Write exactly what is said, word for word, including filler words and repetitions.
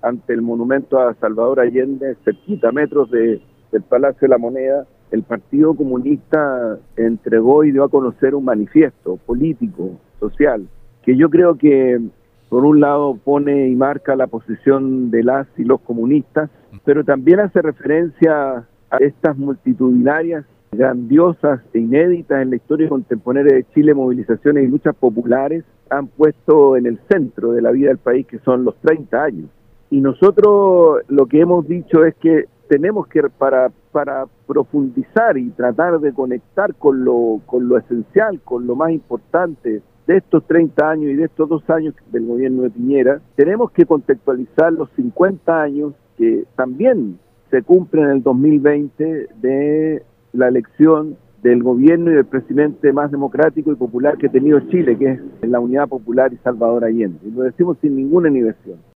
ante el monumento a Salvador Allende, cerquita, metros de, del Palacio de la Moneda, el Partido Comunista entregó y dio a conocer un manifiesto político, social, que yo creo que por un lado pone y marca la posición de las y los comunistas, pero también hace referencia a estas multitudinarias, grandiosas e inéditas en la historia contemporánea de Chile, movilizaciones y luchas populares han puesto en el centro de la vida del país, que son los treinta años. Y nosotros lo que hemos dicho es que tenemos que, para, para profundizar y tratar de conectar con lo, con lo esencial, con lo más importante de estos treinta años y de estos dos años del gobierno de Piñera, tenemos que contextualizar los cincuenta años que también se cumplen en el dos mil veinte de la elección del gobierno y del presidente más democrático y popular que ha tenido Chile, que es la Unidad Popular y Salvador Allende. Y lo decimos sin ninguna inhibición.